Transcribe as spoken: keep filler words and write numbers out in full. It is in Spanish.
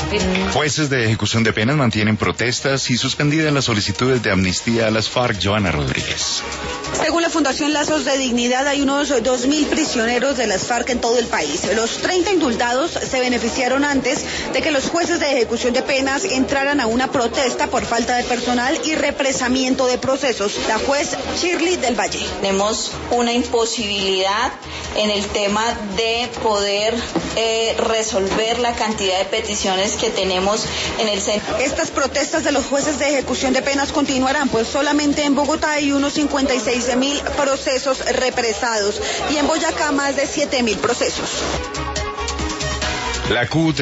Jueces de ejecución de penas mantienen protestas y suspendidas las solicitudes de amnistía a las FARC. Joana Rodríguez. Según la Fundación Lazos de Dignidad, hay unos dos mil prisioneros de las FARC en todo el país. Los treinta indultados se beneficiaron antes de que los jueces de ejecución de penas entraran a una protesta por falta de personal y represamiento de procesos. La juez Shirley del Valle. Tenemos una imposibilidad en el tema de poder eh, resolver la cantidad de peticiones que tenemos en el centro. Estas protestas de los jueces de ejecución de penas continuarán, pues solamente en Bogotá hay unos cincuenta y seis mil procesos represados y en Boyacá más de siete mil procesos. La C U T